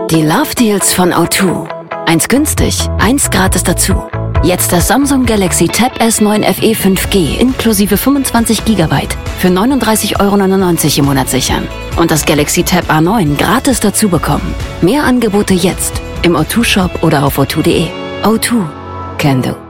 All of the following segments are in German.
Die Love Deals von O2. 1 günstig, 1 gratis dazu. Jetzt das Samsung Galaxy Tab S9 FE 5G inklusive 25 GB für 39,99 € im Monat sichern. Und das Galaxy Tab A9 gratis dazu bekommen. Mehr Angebote jetzt im O2 Shop oder auf o2.de. O2 can do.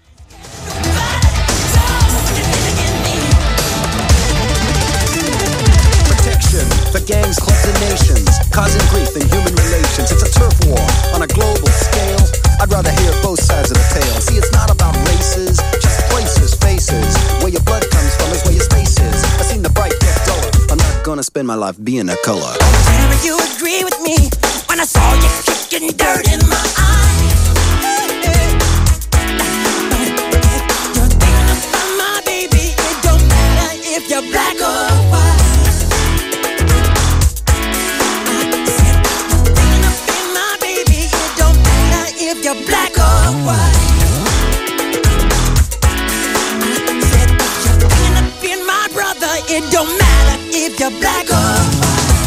For gangs, clubs and nations, causing grief in human relations. It's a turf war on a global scale. I'd rather hear both sides of the tale. See, it's not about races, just places, faces. Where your blood comes from is where your space is. I've seen the bright get duller. I'm not gonna spend my life being a color. Never you agree with me when I saw you kicking dirt in my eye. You're thinking about my baby. It don't matter if you're black or white. You're black or white. Said you're thinking of being my brother. It don't matter if you're black or white.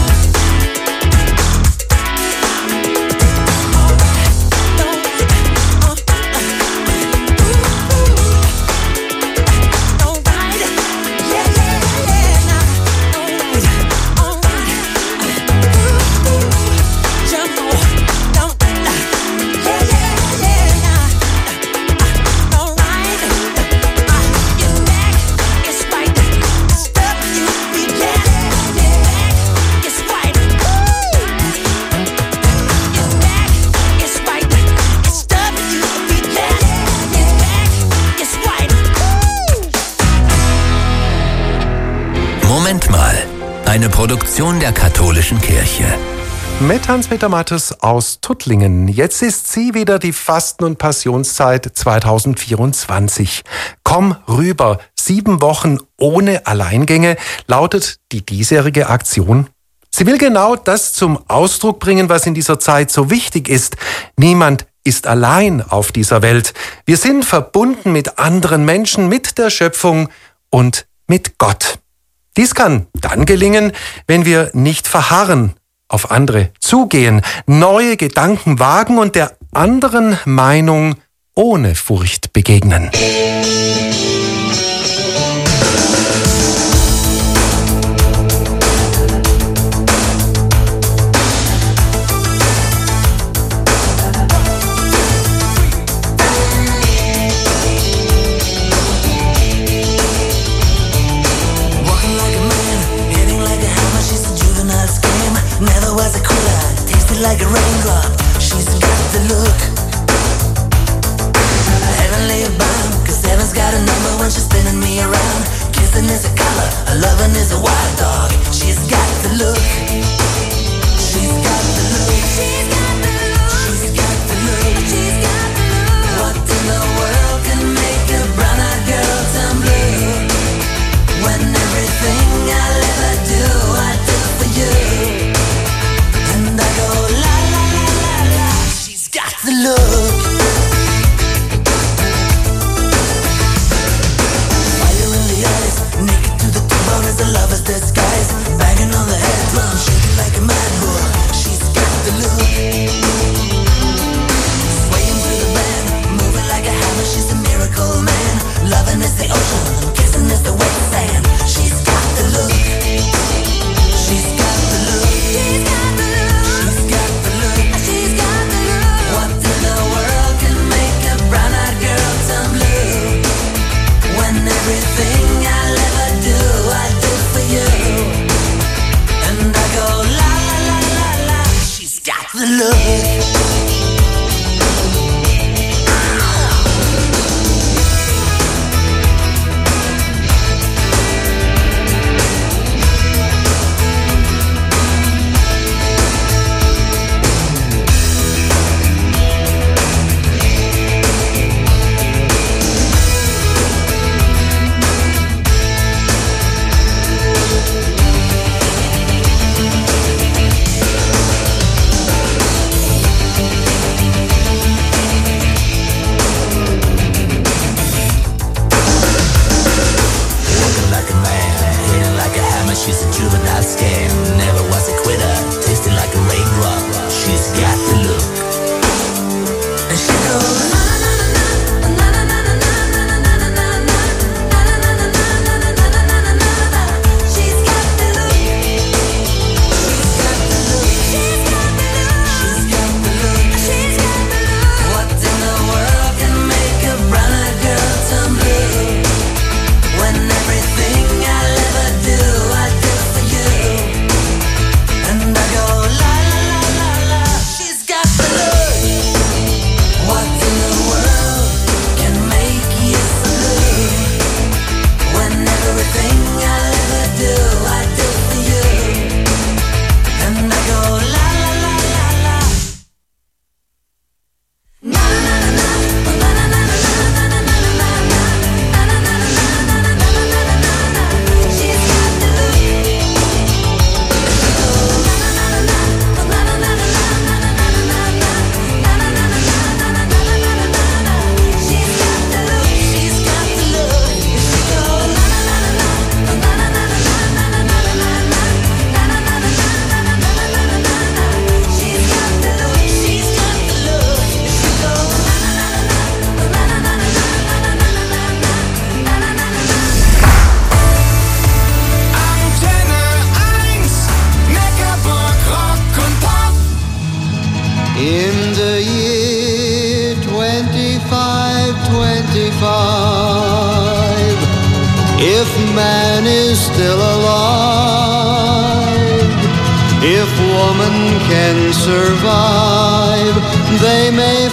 Moment mal, eine Produktion der katholischen Kirche. Mit Hans-Peter Mattes aus Tuttlingen. Jetzt ist sie wieder, die Fasten- und Passionszeit 2024. Komm rüber, 7 Wochen ohne Alleingänge, lautet die diesjährige Aktion. Sie will genau das zum Ausdruck bringen, was in dieser Zeit so wichtig ist. Niemand ist allein auf dieser Welt. Wir sind verbunden mit anderen Menschen, mit der Schöpfung und mit Gott. Dies kann dann gelingen, wenn wir nicht verharren, auf andere zugehen, neue Gedanken wagen und der anderen Meinung ohne Furcht begegnen. Like a raindrop, she's got the look. Heavenly bound, 'cause heaven's got a number when she's spinning me around. Kissing is a color, her loving is a wild dog. She's got the look. She's got the look. She's got the look. She's got the look. She's got the look. What in the world can make a brown-eyed girl turn blue? When everything I'll ever do, I do for you. And I go la la la la la. She's got the look. Fire in the eyes, naked to the bone as a lover's disguise. Banging on the head drum, shaking like a mad bull. She's got the look. Swaying through the band, moving like a hammer. She's a miracle man. Loving is the ocean, kissing is the wet sand. She's got the look. She's got the look. She's got the look. She's got the look. She's got the look. What in the world can make a brown-eyed girl turn blue? When everything I'll ever do, I do for you. And I go la la la la la. She's got the look. if man is still alive. If woman can survive, they may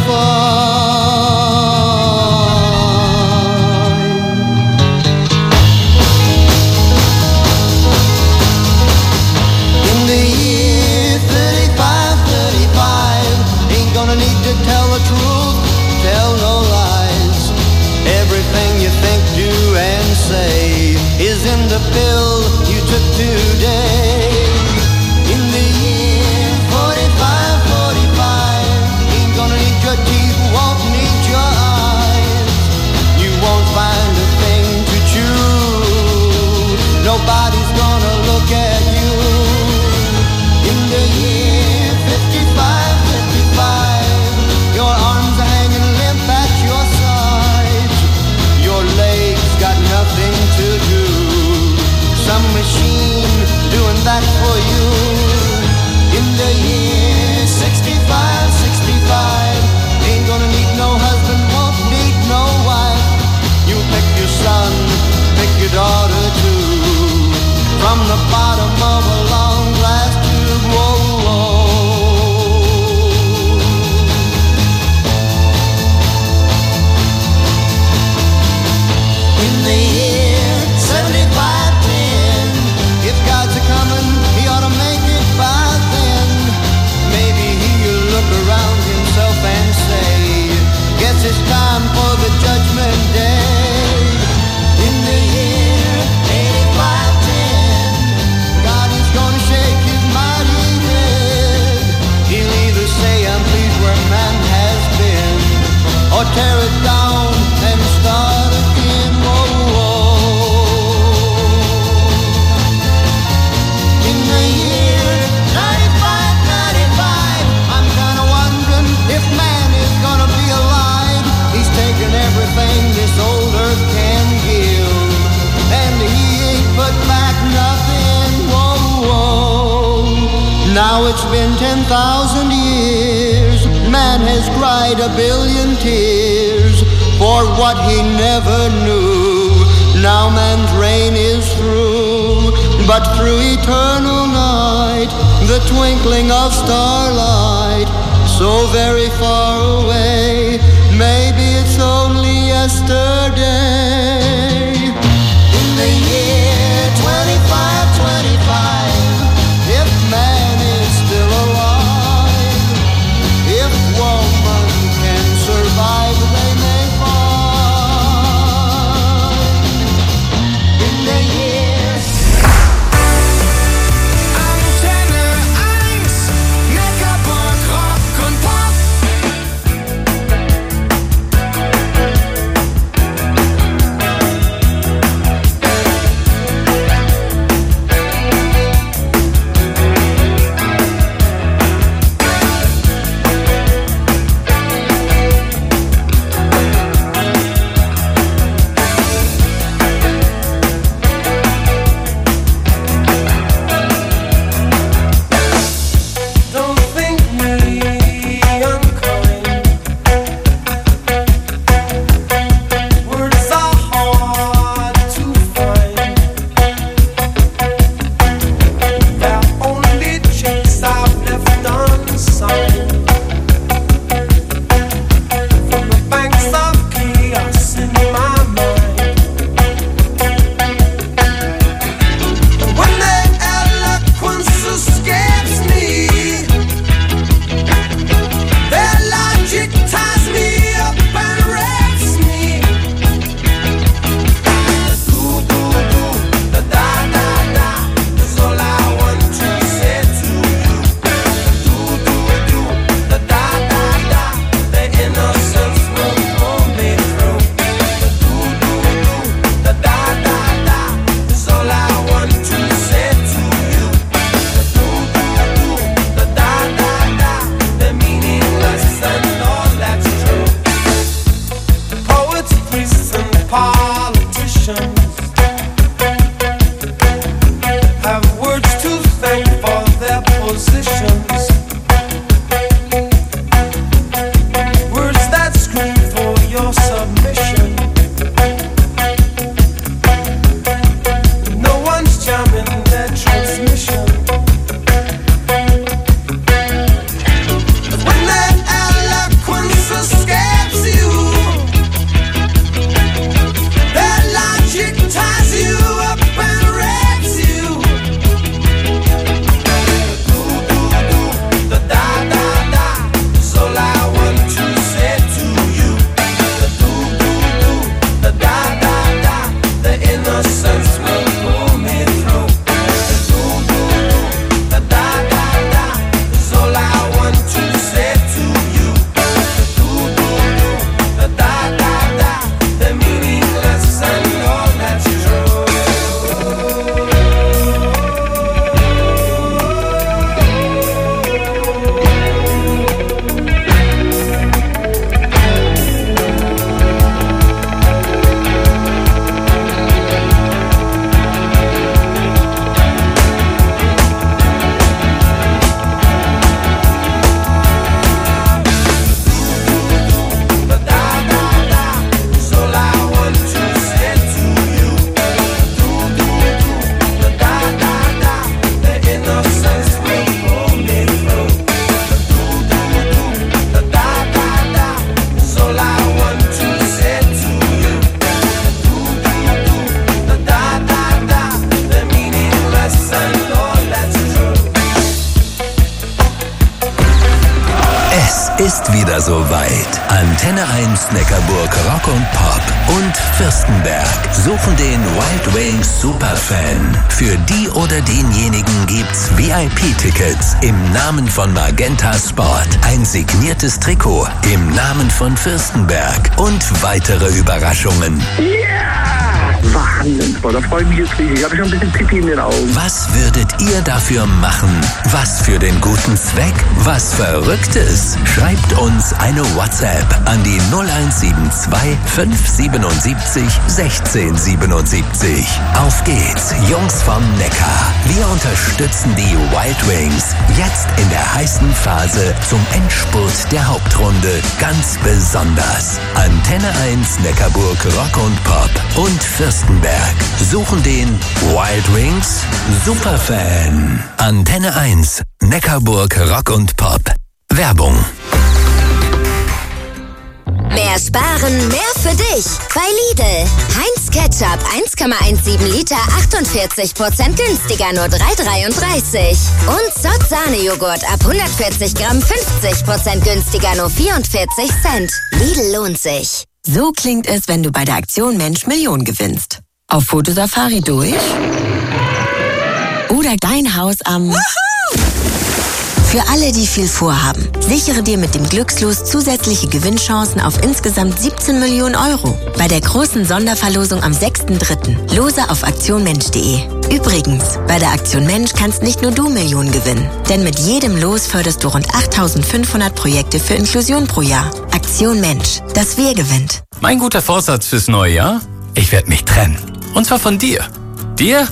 In the year 35, ain't gonna need to tell the truth, tell no lies. Everything you think, do, and say is in the pill you took today. In the year 45, ain't gonna need your teeth, won't need your eyes. You won't find a thing to chew, nobody's gonna look at you. In the year 55, your arms are hanging limp at your sides. Your legs got nothing to do, some machine doing that for you. In the year 65, ain't gonna need no husband, won't need no wife. You pick your son, pick your daughter too, from the bottom of a long glass tube. Whoa, whoa. In the year 75, if God's a-comin', he ought to make it by then. Maybe he'll look around himself and say, guess it's time for the judgment day. In the year 85, God is gonna shake his mighty head. He'll either say, I'm pleased where man has been, or tear it down and start again. Whoa, whoa. In the year 95, I'm kinda wondering if man is gonna be alive. He's taken everything this old earth can give, and he ain't put back nothing. Whoa, whoa. Now it's been 10,000 years, man has cried a billion tears for what he never knew. Now man's reign is through, but through eternal night, the twinkling of starlight, so very far away, maybe it's only yesterday. In the year 25, if man is still alive, if woman can survive, they may find. In the year Antenne 1, Neckarburg, Rock und Pop. ist wieder soweit. Antenne 1 Neckarburg Rock und Pop und Fürstenberg suchen den Wild Wings Superfan. Für die oder denjenigen gibt's VIP-Tickets im Namen von Magenta Sport, ein signiertes Trikot im Namen von Fürstenberg und weitere Überraschungen. Wahnsinn, da freue ich mich jetzt riesig. Ich habe schon ein bisschen Pipi in den Augen. Was würdet ihr dafür machen? Was für den guten Zweck? Was Verrücktes? Schreibt uns eine WhatsApp an die 0172 577 1677. Auf geht's, Jungs vom Neckar. Wir unterstützen die Wild Wings jetzt in der heißen Phase zum Endspurt der Hauptrunde ganz besonders. Antenne 1 Neckarburg Rock und Pop und Fürstenberg suchen den Wild Wings Superfan. Antenne 1 Neckarburg Rock und Pop. Werbung. Mehr sparen, mehr für dich. Bei Lidl. Heinz Ketchup 1,17 Liter, 48% günstiger, nur 3,33. Und Zott Sahnejoghurt ab 140 Gramm, 50% günstiger, nur 44 Cent. Lidl lohnt sich. So klingt es, wenn du bei der Aktion Mensch Million gewinnst. Auf Fotosafari durch? Oder dein Haus am... Für alle, die viel vorhaben, sichere dir mit dem Glückslos zusätzliche Gewinnchancen auf insgesamt 17 Millionen Euro bei der großen Sonderverlosung am 6.3. Lose auf aktionmensch.de. Übrigens, bei der Aktion Mensch kannst nicht nur du Millionen gewinnen, denn mit jedem Los förderst du rund 8.500 Projekte für Inklusion pro Jahr. Aktion Mensch, das Wir gewinnt. Mein guter Vorsatz fürs neue Jahr? Ich werde mich trennen. Und zwar von dir. Dir